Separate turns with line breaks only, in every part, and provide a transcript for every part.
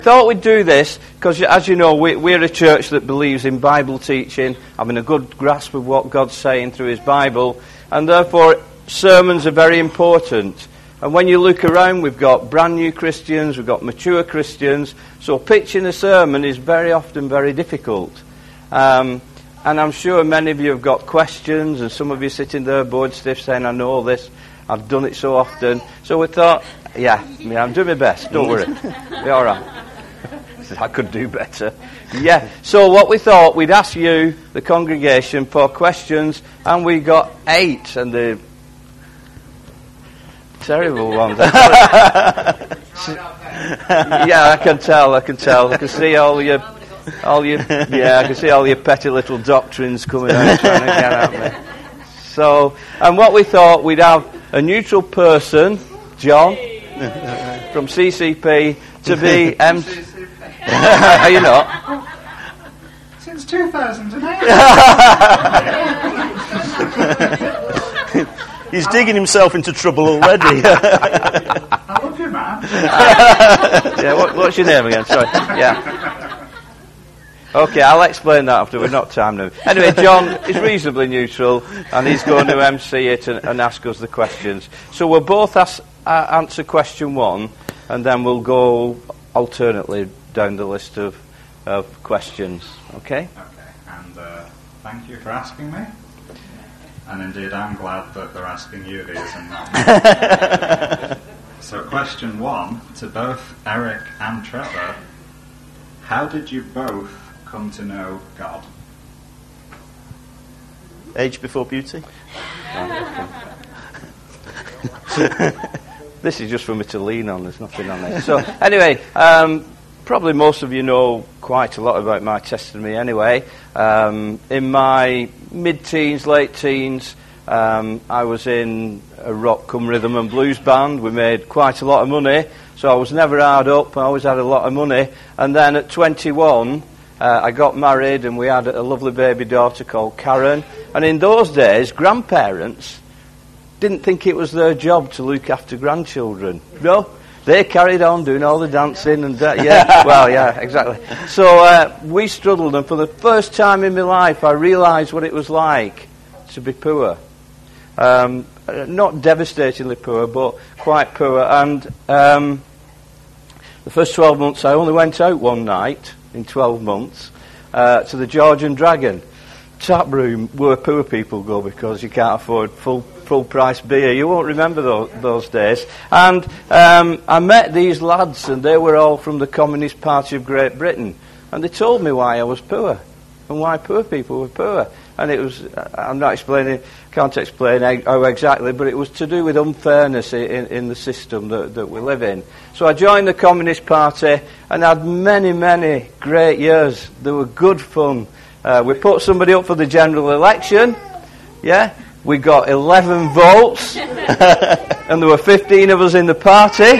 Thought we'd do this because, as you know, we're a church that believes in Bible teaching, having a good grasp of what God's saying through His Bible, and therefore sermons are very important. And when you look around, we've got brand new Christians, we've got mature Christians, so pitching a sermon is very often very difficult. And I'm sure many of you have got questions, and some of you sitting there bored stiff saying, I know this, I've done it so often. So we thought, I'm doing my best, don't worry. Be all right. I could do better. Yeah, so what we thought, we'd ask you, the congregation, for questions, and we got 8, and the terrible ones. Yeah, I can tell. I can see all your I can see all your petty little doctrines coming out trying to get at me. So, and what we thought, we'd have a neutral person, John, from CCP, to be Are you not?
Since 2008.
He's digging himself into trouble already.
I love you, man.
Yeah, what's your name again? Sorry. Yeah. Okay, I'll explain that after. We've not time now. Anyway, John is reasonably neutral, and he's going to MC it and ask us the questions. So we'll both answer question 1, and then we'll go alternately down the list of questions. Okay?
Okay, and thank you for asking me. And indeed, I'm glad that they're asking you these and not me. So question 1, to both Eric and Trevor, how did you both come to know God?
Age before beauty?
This is just for me to lean on, there's nothing on it. So, anyway, probably most of you know quite a lot about my testimony anyway. In my mid-teens, late teens, I was in a rock cum rhythm and blues band. We made quite a lot of money, so I was never hard up. I always had a lot of money. And then at 21, I got married and we had a lovely baby daughter called Karen. And in those days, grandparents didn't think it was their job to look after grandchildren. No, they carried on doing all the dancing and exactly. So we struggled, and for the first time in my life, I realised what it was like to be poor. Not devastatingly poor, but quite poor. And the first 12 months, I only went out one night in 12 months to the Georgian Dragon tap room where poor people go because you can't afford full price beer. You won't remember those days. And I met these lads, and they were all from the Communist Party of Great Britain, and they told me why I was poor and why poor people were poor. And it was, can't explain how exactly, but it was to do with unfairness in the system that we live in. So I joined the Communist Party and had many, many great years. They were good fun. We put somebody up for the general election. Yeah, we got 11 votes, and there were 15 of us in the party.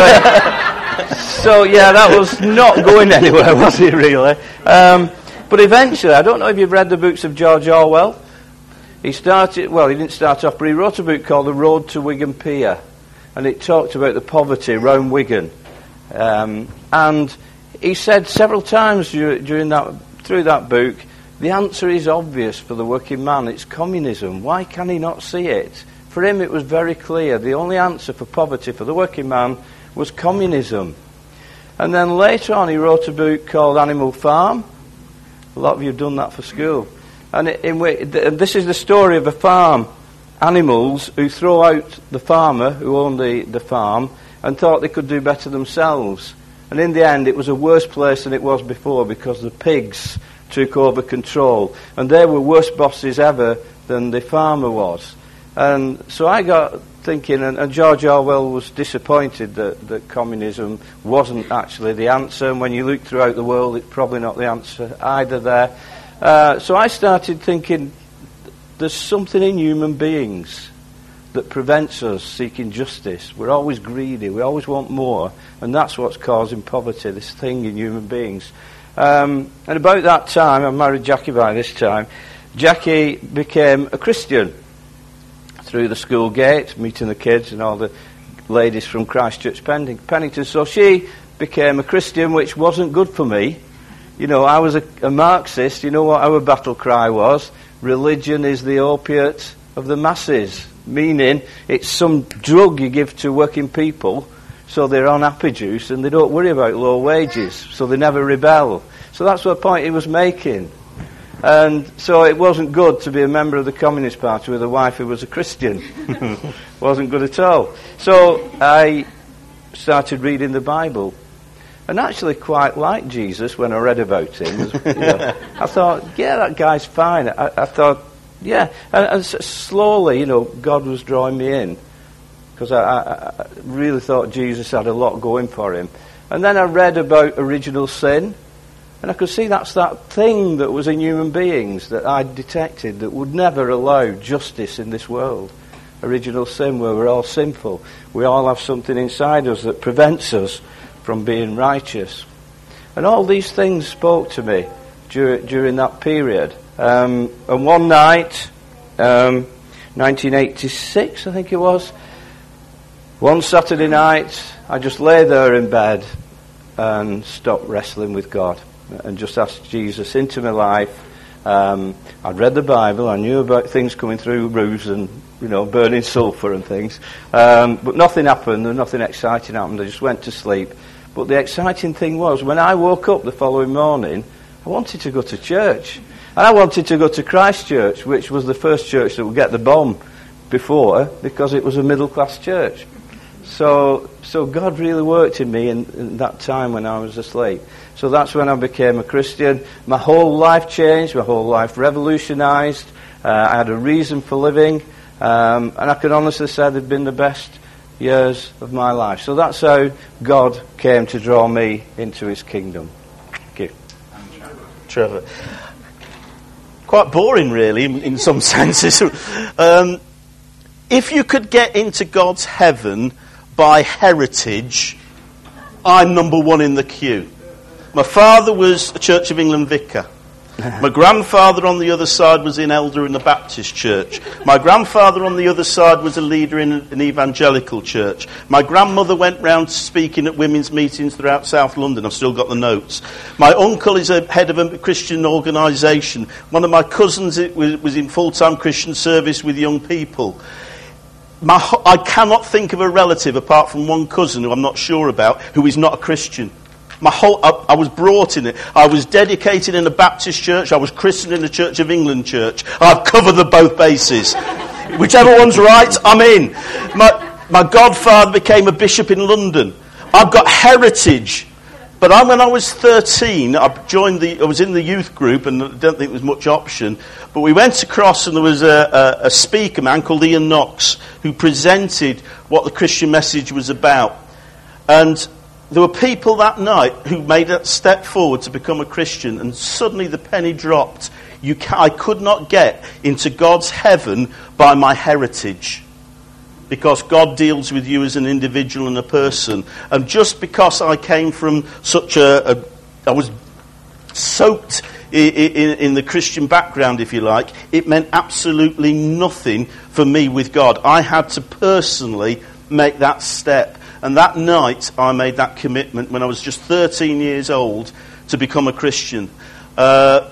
So yeah, that was not going anywhere, was it really? But eventually, I don't know if you've read the books of George Orwell. He didn't start off, but he wrote a book called The Road to Wigan Pier, and it talked about the poverty around Wigan. And he said several times through that book, the answer is obvious for the working man. It's communism. Why can he not see it? For him, it was very clear. The only answer for poverty for the working man was communism. And then later on, he wrote a book called Animal Farm. A lot of you have done that for school. And this is the story of a farm. Animals who throw out the farmer who owned the farm and thought they could do better themselves. And in the end, it was a worse place than it was before because the pigs took over control. And they were worse bosses ever than the farmer was. And so I got thinking, and George Orwell was disappointed that communism wasn't actually the answer. And when you look throughout the world, it's probably not the answer either there. So I started thinking, there's something in human beings that prevents us seeking justice. We're always greedy. We always want more. And that's what's causing poverty, this thing in human beings. And about that time, I married Jackie by this time, Jackie became a Christian through the school gate, meeting the kids and all the ladies from Christchurch Pennington. So she became a Christian, which wasn't good for me. You know, I was a Marxist. You know what our battle cry was? Religion is the opiate of the masses. Meaning, it's some drug you give to working people so they're on happy juice and they don't worry about low wages, so they never rebel. So that's what point he was making. And so it wasn't good to be a member of the Communist Party with a wife who was a Christian. Wasn't good at all. So I started reading the Bible. And actually quite liked Jesus when I read about him. You know, I thought, yeah, that guy's fine. I thought, yeah. And slowly, you know, God was drawing me in. Because I really thought Jesus had a lot going for him. And then I read about original sin. And I could see that's that thing that was in human beings that I detected that would never allow justice in this world. Original sin, where we're all sinful. We all have something inside us that prevents us from being righteous. And all these things spoke to me during that period. And one night, 1986 I think it was, one Saturday night, I just lay there in bed and stopped wrestling with God and just asked Jesus into my life. I'd read the Bible, I knew about things coming through roofs and, you know, burning sulphur and things. But nothing happened and nothing exciting happened. I just went to sleep. But the exciting thing was, when I woke up the following morning, I wanted to go to church. And I wanted to go to Christ Church, which was the first church that would get the bomb before, because it was a middle-class church. So God really worked in me in that time when I was asleep. So that's when I became a Christian. My whole life changed, my whole life revolutionised. I had a reason for living. And I can honestly say they've been the best years of my life. So that's how God came to draw me into his kingdom. Thank you.
Trevor. Quite boring, really, in some senses. If you could get into God's heaven by heritage, I'm number one in the queue. My father was a Church of England vicar. My grandfather on the other side was an elder in a Baptist church. My grandfather on the other side was a leader in an evangelical church. My grandmother went round speaking at women's meetings throughout South London. I've still got the notes. My uncle is a head of a Christian organisation. One of my cousins was in full-time Christian service with young people. I cannot think of a relative, apart from one cousin who I'm not sure about, who is not a Christian. I was brought in it. I was dedicated in a Baptist church. I was christened in a Church of England church. I've covered both bases. Whichever one's right, I'm in. My godfather became a bishop in London. I've got heritage. But when I was 13, I was in the youth group, and I don't think there was much option. But we went across, and there was a speaker, man called Ian Knox, who presented what the Christian message was about. And there were people that night who made that step forward to become a Christian, and suddenly the penny dropped. I could not get into God's heaven by my heritage, because God deals with you as an individual and a person. And just because I came from I was soaked in the Christian background, if you like, it meant absolutely nothing for me with God. I had to personally make that step. And that night, I made that commitment when I was just 13 years old to become a Christian. By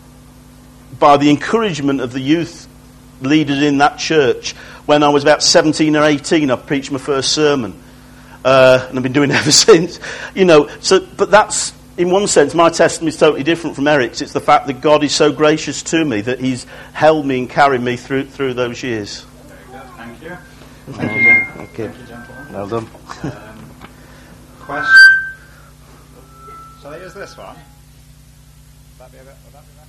the encouragement of the youth leaders in that church, when I was about 17 or 18, I preached my first sermon. And I've been doing it ever since. But that's, in one sense, my testimony is totally different from Eric's. It's the fact that God is so gracious to me that he's held me and carried me through those years.
Very good. Thank you.
Thank you,
gentlemen.
Well done.
Question. Shall I use this one? Would that be better?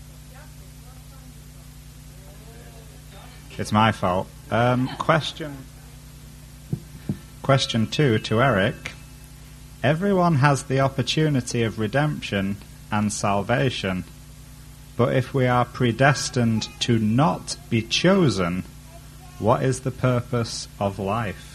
It's my fault. Question 2 to Eric. Everyone has the opportunity of redemption and salvation, but if we are predestined to not be chosen, what is the purpose of life?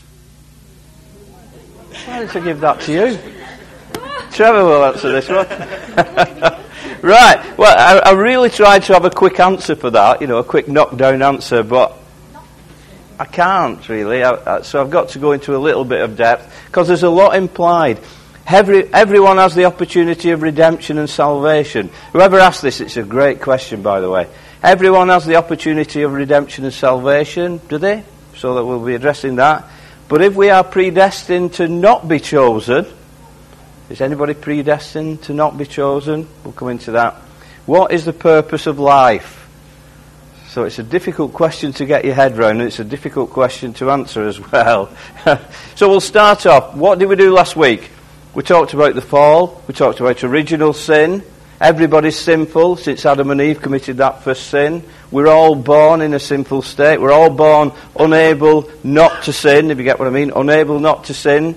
Why don't I give that to you? Trevor will answer this one. Right. Well, I really tried to have a quick answer for that, a quick knockdown answer, but I can't really. So I've got to go into a little bit of depth, because there's a lot implied. Everyone has the opportunity of redemption and salvation. Whoever asked this, it's a great question, by the way. Everyone has the opportunity of redemption and salvation, do they? So that we'll be addressing that. But if we are predestined to not be chosen, is anybody predestined to not be chosen? We'll come into that. What is the purpose of life? So it's a difficult question to get your head round, and it's a difficult question to answer as well. So we'll start off. What did we do last week? We talked about the fall. We talked about original sin. Everybody's sinful since Adam and Eve committed that first sin. We're all born in a sinful state. We're all born unable not to sin, if you get what I mean. Unable not to sin.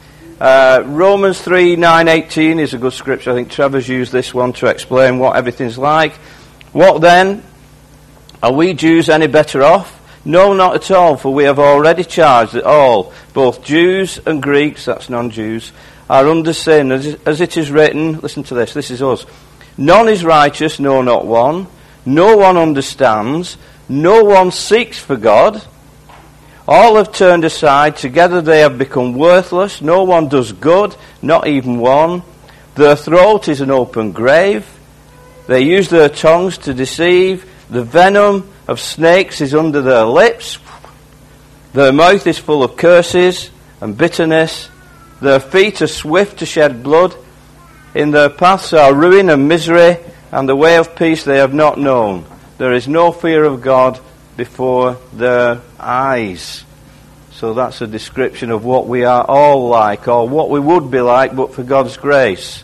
Romans 3:9-18 is a good scripture. I think Trevor's used this one to explain what everything's like. What then? Are we Jews any better off? No, not at all, for we have already charged that all, both Jews and Greeks, that's non-Jews, are under sin. As it is written, listen to this, this is us. None is righteous, no, not one. No one understands. No one seeks for God. All have turned aside. Together they have become worthless. No one does good, not even one. Their throat is an open grave. They use their tongues to deceive. The venom of snakes is under their lips. Their mouth is full of curses and bitterness. Their feet are swift to shed blood. In their paths are ruin and misery, and the way of peace they have not known. There is no fear of God before their eyes. So that's a description of what we are all like, or what we would be like, but for God's grace.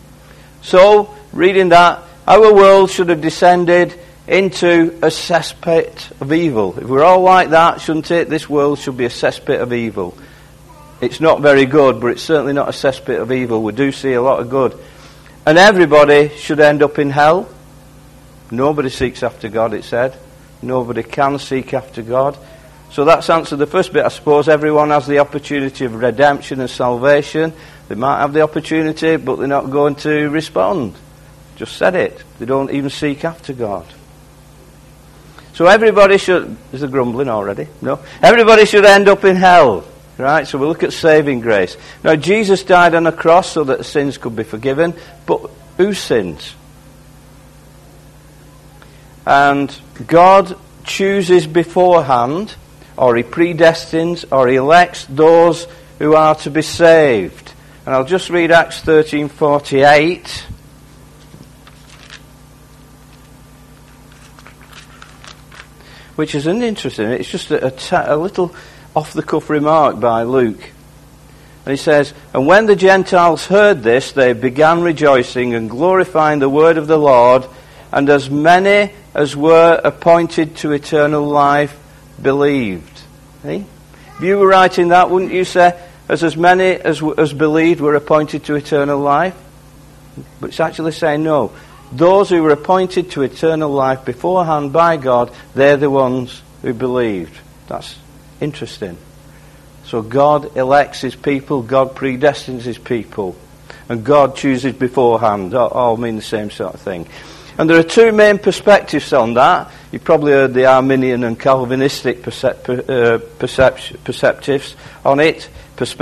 So, reading that, our world should have descended into a cesspit of evil. If we're all like that, shouldn't it? This world should be a cesspit of evil. It's not very good, but it's certainly not a cesspit of evil. We do see a lot of good. And everybody should end up in hell. Nobody seeks after God, it said. Nobody can seek after God. So that's answered the first bit, I suppose. Everyone has the opportunity of redemption and salvation. They might have the opportunity, but they're not going to respond. Just said it. They don't even seek after God. So everybody should... Is there grumbling already? No? Everybody should end up in hell. Right? So we'll look at saving grace. Now, Jesus died on a cross so that sins could be forgiven. But whose sins? And God chooses beforehand, or He predestines, or He elects those who are to be saved. And I'll just read Acts 13:48. Which is an interesting, it's just a little off-the-cuff remark by Luke. And he says, and when the Gentiles heard this, they began rejoicing and glorifying the word of the Lord, and as many as were appointed to eternal life believed. See? If you were writing that, wouldn't you say, as many as believed were appointed to eternal life? But it's actually saying no. Those who were appointed to eternal life beforehand by God, they're the ones who believed. That's interesting. So God elects His people, God predestines His people, and God chooses beforehand. All mean the same sort of thing. And there are two main perspectives on that. You've probably heard the Arminian and Calvinistic perspectives on it.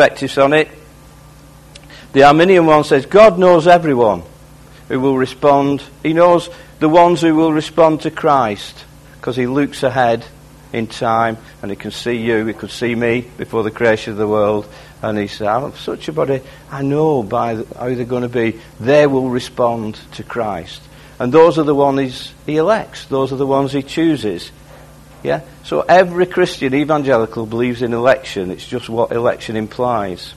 The Arminian one says God knows everyone who will respond. He knows the ones who will respond to Christ because He looks ahead in time and He can see you, He could see me before the creation of the world, and He says, such a body, I know by how they're going to be, they will respond to Christ. And those are the ones He elects, those are the ones He chooses. Yeah? So every Christian evangelical believes in election. It's just what election implies.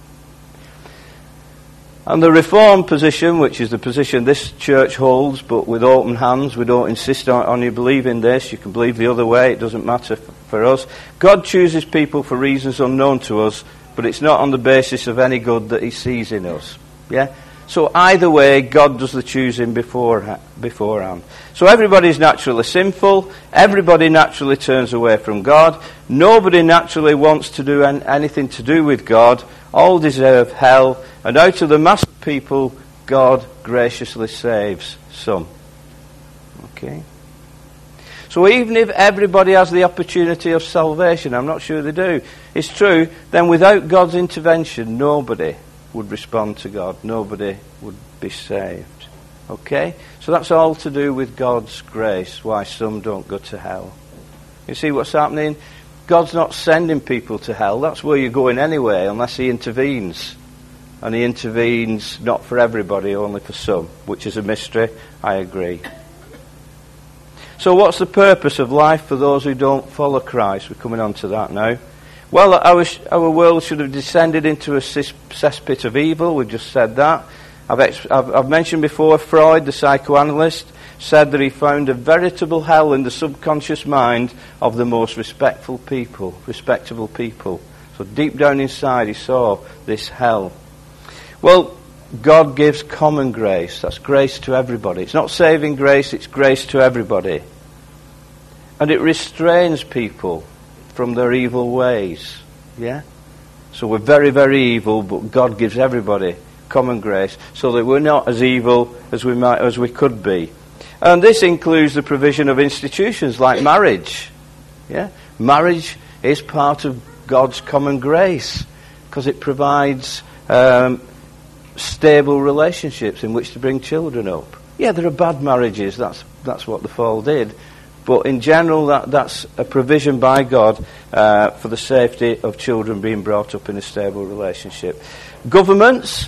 And the Reformed position, which is the position this church holds, but with open hands, we don't insist on you believing this, you can believe the other way, it doesn't matter for us. God chooses people for reasons unknown to us, but it's not on the basis of any good that He sees in us. Yeah? So either way, God does the choosing beforehand. So everybody's naturally sinful, everybody naturally turns away from God, nobody naturally wants to do anything to do with God, all deserve hell, and out of the mass of people, God graciously saves some. Okay? So even if everybody has the opportunity of salvation, I'm not sure they do, it's true, then without God's intervention, nobody would respond to God. Nobody would be saved. Okay? So that's all to do with God's grace, why some don't go to hell. You see what's happening? God's not sending people to hell. That's where you're going anyway, unless he intervenes. And he intervenes not for everybody, only for some, which is a mystery, I agree. So what's the purpose of life for those who don't follow Christ? We're coming on to that now. Well, our world should have descended into a cesspit of evil. We've just said that. I've mentioned before, Freud, the psychoanalyst, said that he found a veritable hell in the subconscious mind of the most respectable people. So deep down inside he saw this hell. Well, God gives common grace. That's grace to everybody. It's not saving grace, it's grace to everybody. And it restrains people from their evil ways. Yeah? So we're very, very evil, but God gives everybody common grace so that we're not as evil as we could be. And this includes the provision of institutions like marriage. Yeah? Marriage is part of God's common grace because it provides stable relationships in which to bring children up. Yeah, there are bad marriages. That's what the fall did. But in general, that's a provision by God for the safety of children being brought up in a stable relationship. Governments.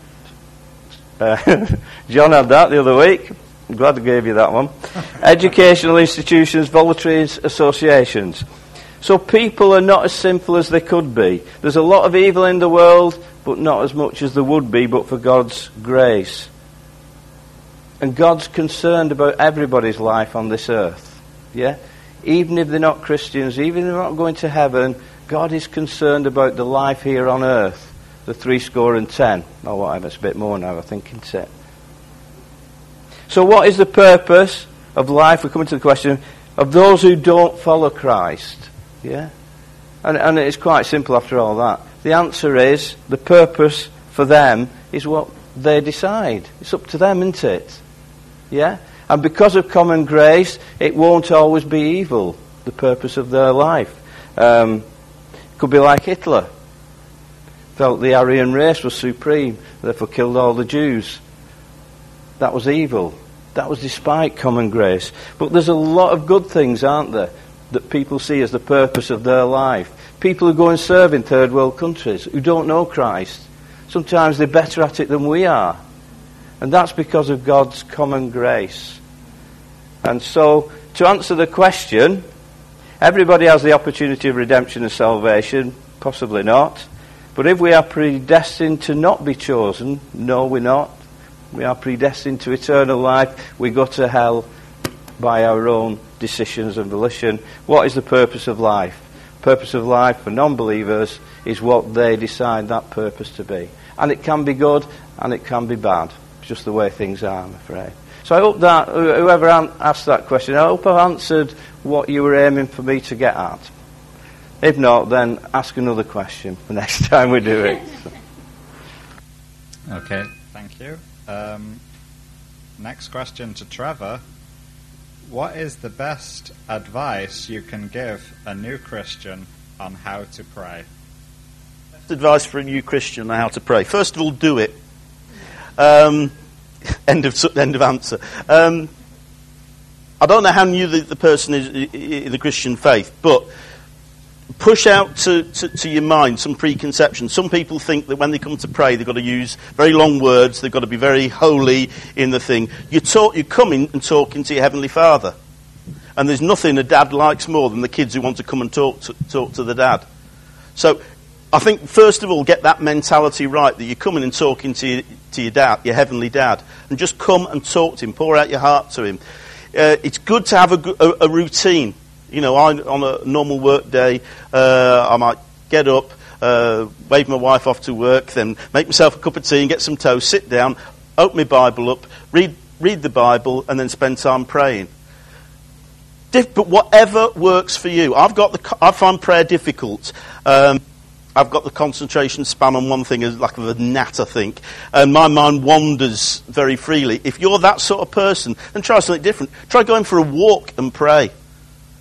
John had that the other week. I'm glad I gave you that one. Educational institutions, voluntary associations. So people are not as sinful as they could be. There's a lot of evil in the world, but not as much as there would be, but for God's grace. And God's concerned about everybody's life on this earth. Yeah? Even if they're not Christians, even if they're not going to heaven, God is concerned about the life here on earth. The 70. Or whatever, it's a bit more now, I think, isn't it? So what is the purpose of life? We're coming to the question of those who don't follow Christ. Yeah? And it's quite simple after all that. The answer is, the purpose for them is what they decide. It's up to them, isn't it? Yeah? And because of common grace, it won't always be evil, the purpose of their life. Could be like Hitler. Felt the Aryan race was supreme, therefore killed all the Jews. That was evil. That was despite common grace. But there's a lot of good things, aren't there, that people see as the purpose of their life. People who go and serve in third world countries, who don't know Christ, sometimes they're better at it than we are. And that's because of God's common grace. And so, to answer the question, everybody has the opportunity of redemption and salvation, possibly not. But if we are predestined to not be chosen, no, we're not. We are predestined to eternal life. We go to hell by our own decisions and volition. What is the purpose of life? Purpose of life for non-believers is what they decide that purpose to be. And it can be good and it can be bad. It's just the way things are, I'm afraid. So I hope that whoever asked that question, I hope I've answered what you were aiming for me to get at. If not, then ask another question the next time we do it.
Okay, thank you. Next question to Trevor. What is the best advice you can give a new Christian on how to pray?
Best advice for a new Christian on how to pray. First of all, do it. End of answer. I don't know how new the person is in the Christian faith, but push out to your mind some preconceptions. Some people think that when they come to pray, they've got to use very long words. They've got to be very holy in the thing. You're coming and talking to your Heavenly Father. And there's nothing a dad likes more than the kids who want to come and talk to the dad. So I think, first of all, get that mentality right, that you're coming and talking to your dad, your Heavenly Dad. And just come and talk to him. Pour out your heart to him. It's good to have a routine. You know, on a normal work day, I might get up, wave my wife off to work, then make myself a cup of tea and get some toast, sit down, open my Bible up, read the Bible, and then spend time praying. But whatever works for you. I find prayer difficult. I've got the concentration span on one thing as like a gnat, I think, and my mind wanders very freely. If you're that sort of person, then try something different. Try going for a walk and pray.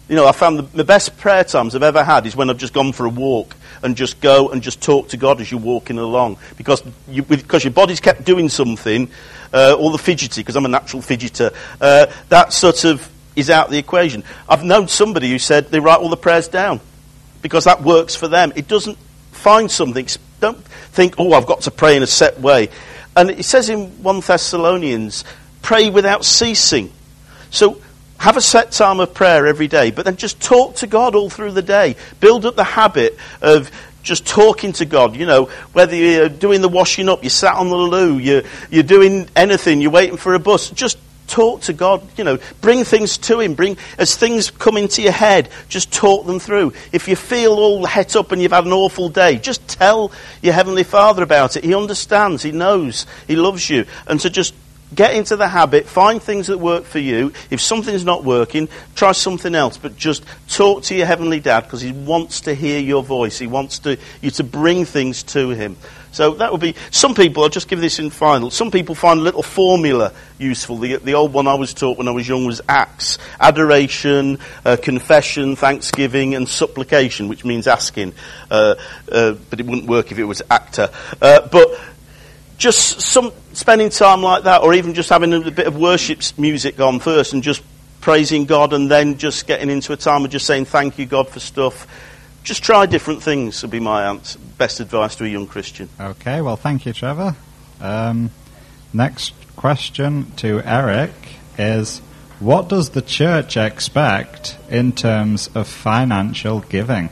You know, I found the best prayer times I've ever had is when I've just gone for a walk and just go and just talk to God as you're walking along. Because your body's kept doing something, all the fidgety, because I'm a natural fidgeter, that sort of is out of the equation. I've known somebody who said they write all the prayers down because that works for them. It doesn't find something. Don't think, oh, I've got to pray in a set way. And it says in 1 Thessalonians, pray without ceasing. So have a set time of prayer every day, but then just talk to God all through the day. Build up the habit of just talking to God. You know, whether you're doing the washing up, you sat on the loo, you're doing anything, you're waiting for a bus, just talk to God. You know, bring things to Him. As things come into your head, just talk them through. If you feel all het up and you've had an awful day, just tell your Heavenly Father about it. He understands, He knows, He loves you. And so just get into the habit, find things that work for you. If something's not working, try something else. But just talk to your Heavenly Dad because He wants to hear your voice. He wants you to bring things to Him. So that would be, some people, I'll just give this in final, some people find a little formula useful. The old one I was taught when I was young was ACTS, adoration, confession, thanksgiving and supplication, which means asking. But it wouldn't work if it was actor. But just spending time like that, or even just having a bit of worship music on first and just praising God and then just getting into a time of just saying thank you, God, for stuff. Just try different things would be my best advice to a young Christian.
Okay, well, thank you, Trevor. Next question to Eric is, what does the church expect in terms of financial giving?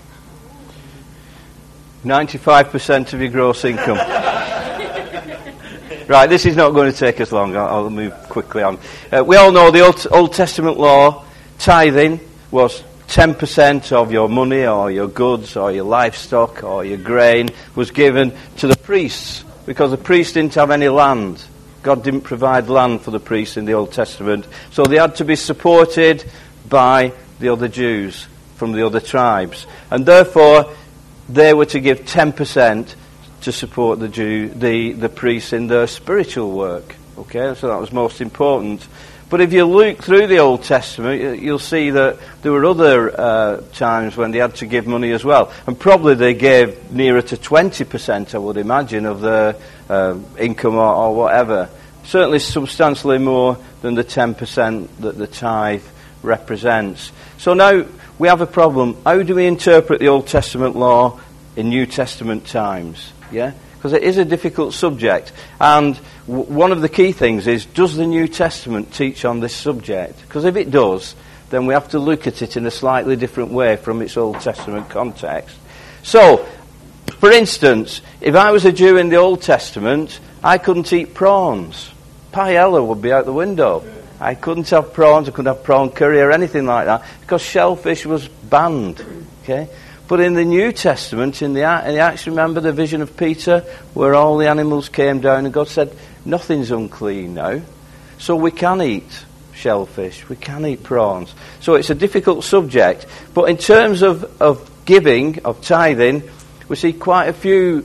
95% of your gross income. Right, this is not going to take us long. I'll move quickly on. We all know the Old Testament law, tithing was 10% of your money or your goods or your livestock or your grain was given to the priests because the priests didn't have any land. God didn't provide land for the priests in the Old Testament. So they had to be supported by the other Jews from the other tribes. And therefore, they were to give 10% to support the priests in their spiritual work. Okay, so that was most important. But if you look through the Old Testament, you'll see that there were other times when they had to give money as well. And probably they gave nearer to 20%, I would imagine, of their income or whatever. Certainly substantially more than the 10% that the tithe represents. So now we have a problem. How do we interpret the Old Testament law in New Testament times? Yeah? Because it is a difficult subject. And one of the key things is, does the New Testament teach on this subject? Because if it does, then we have to look at it in a slightly different way from its Old Testament context. So, for instance, if I was a Jew in the Old Testament, I couldn't eat prawns. Paella would be out the window. I couldn't have prawns, I couldn't have prawn curry or anything like that, because shellfish was banned. Okay? But in the New Testament, in the Acts, remember the vision of Peter, where all the animals came down and God said, nothing's unclean now. So we can eat shellfish, we can eat prawns. So it's a difficult subject. But in terms of giving, of tithing, we see quite a few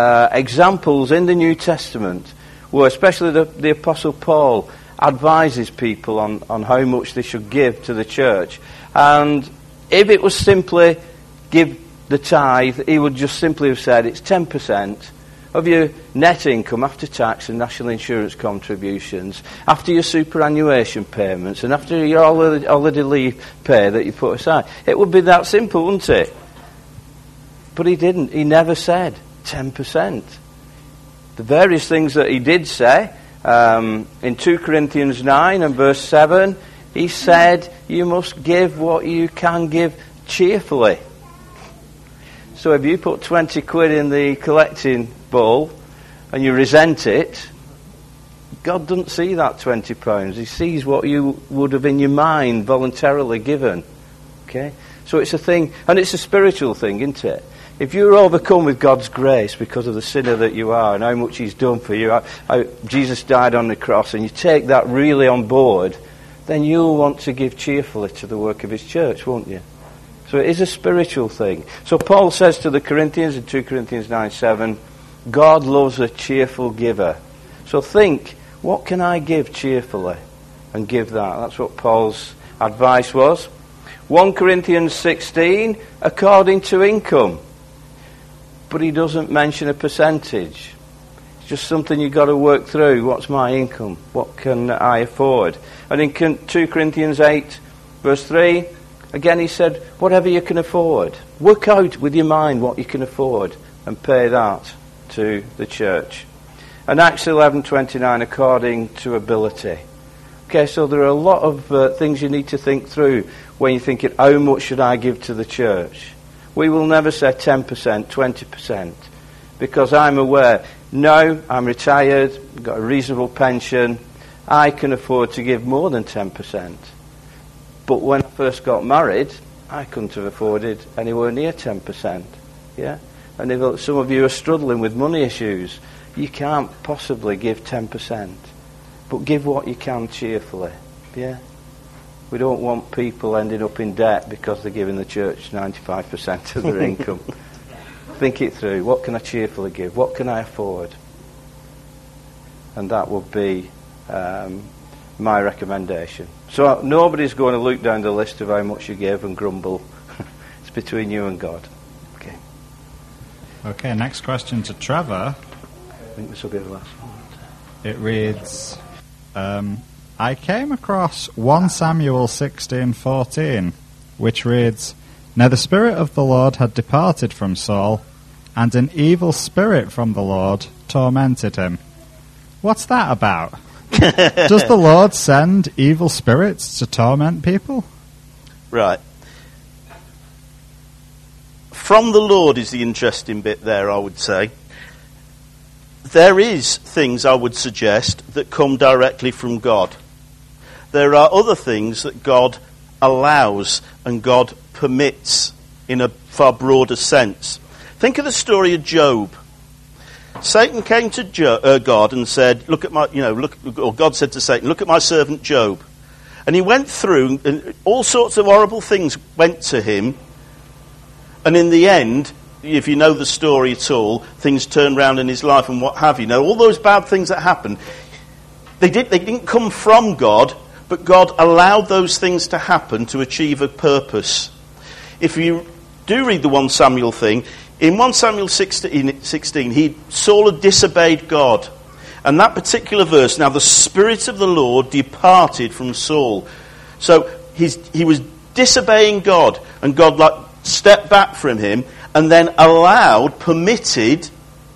examples in the New Testament where especially the Apostle Paul advises people on how much they should give to the church. And if it was simply give the tithe, he would just simply have said it's 10% of your net income after tax and national insurance contributions, after your superannuation payments, and after your holiday leave pay that you put aside. It would be that simple, wouldn't it? But he didn't. He never said 10%. The various things that he did say, in 2 Corinthians 9 and verse 7, he said you must give what you can give cheerfully. So if you put 20 quid in the collecting bowl and you resent it, God doesn't see that £20. He sees what you would have in your mind voluntarily given. Okay? So it's a thing, and it's a spiritual thing, isn't it? If you're overcome with God's grace because of the sinner that you are and how much He's done for you, how Jesus died on the cross, and you take that really on board, then you'll want to give cheerfully to the work of His church, won't you? So it is a spiritual thing. So Paul says to the Corinthians in 2 Corinthians 9:7, God loves a cheerful giver. So think, what can I give cheerfully? And give that. That's what Paul's advice was. 1 Corinthians 16, according to income. But he doesn't mention a percentage. It's just something you've got to work through. What's my income? What can I afford? And in 2 Corinthians 8, verse 3, again he said, whatever you can afford. Work out with your mind what you can afford and pay that to the church. And Acts 11:29, according to ability. Okay, so there are a lot of things you need to think through when you're thinking, how much should I give to the church? We will never say 10%, 20%, because I'm aware, no, I'm retired, got a reasonable pension, I can afford to give more than 10%. But when I first got married, I couldn't have afforded anywhere near 10%. Yeah? And if some of you are struggling with money issues, you can't possibly give 10%. But give what you can cheerfully. Yeah? We don't want people ending up in debt because they're giving the church 95% of their income. Think it through. What can I cheerfully give? What can I afford? And that would be my recommendation. So nobody's going to look down the list of how much you give and grumble. It's between you and God. Okay.
Okay, next question to Trevor.
I think this will be the last one.
It reads, I came across 1 Samuel 16:14, which reads, Now the Spirit of the Lord had departed from Saul, and an evil spirit from the Lord tormented him. What's that about? Does the Lord send evil spirits to torment people?
Right. From the Lord is the interesting bit there, I would say. There is things, I would suggest, that come directly from God. There are other things that God allows and God permits in a far broader sense. Think of the story of Job. Satan came to God and said, "Look at my, or God said to Satan, look at my servant Job." And he went through, and all sorts of horrible things went to him. And in the end, if you know the story at all, things turned around in his life and what have you. Now, all those bad things that happened, they didn't come from God, but God allowed those things to happen to achieve a purpose. If you do read the 1 Samuel thing, in 1 Samuel 16, Saul had disobeyed God. And that particular verse, now the Spirit of the Lord departed from Saul. So he was disobeying God, and God stepped back from him, and then permitted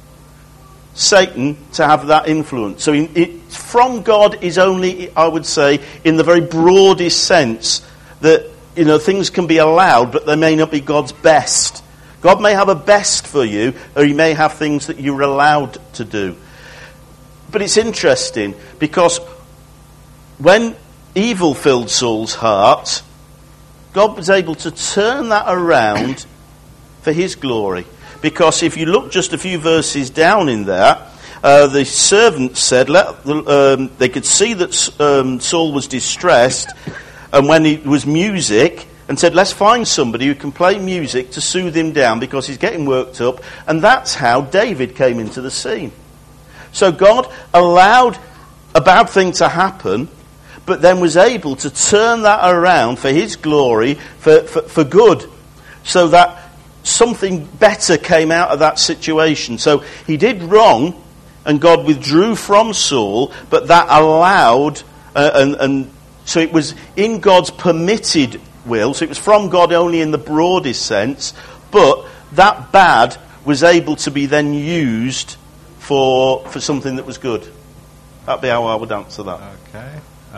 Satan to have that influence. So from God is only, I would say, in the very broadest sense, that things can be allowed, but they may not be God's best. God may have a best for you, or he may have things that you're allowed to do. But it's interesting, because when evil filled Saul's heart, God was able to turn that around for his glory. Because if you look just a few verses down in there, the servants said, they could see that Saul was distressed, and when it was music, and said, let's find somebody who can play music to soothe him down because he's getting worked up. And that's how David came into the scene. So God allowed a bad thing to happen, but then was able to turn that around for his glory, for good, so that something better came out of that situation. So he did wrong, and God withdrew from Saul, but that allowed, and so it was in God's permitted will, so it was from God only in the broadest sense, but that bad was able to be then used for something that was good. That'd be how I would answer that.
Okay.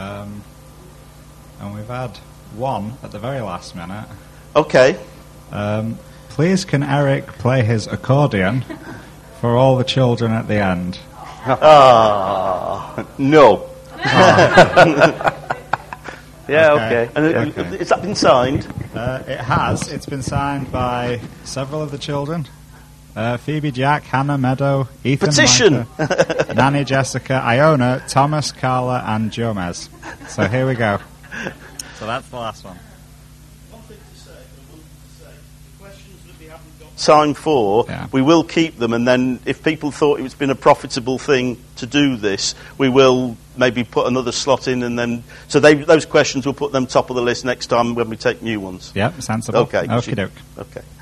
And we've had one at the very last minute.
Okay.
Please can Eric play his accordion for all the children at the end?
No. Yeah, okay. And has that been signed?
It has. It's been signed by several of the children. Phoebe, Jack, Hannah, Meadow, Ethan,
Petition!
Micah, Nanny, Jessica, Iona, Thomas, Carla, and Jomez. So here we go. So that's the last one.
One thing to say, the questions that we haven't got time for.
Yeah.
We will keep them, and then if people thought it's been a profitable thing to do this, we will maybe put another slot in, and then those questions, we'll put them top of the list next time when we take new ones.
Yep, sensible.
Okay.
Okie doke.
Okay.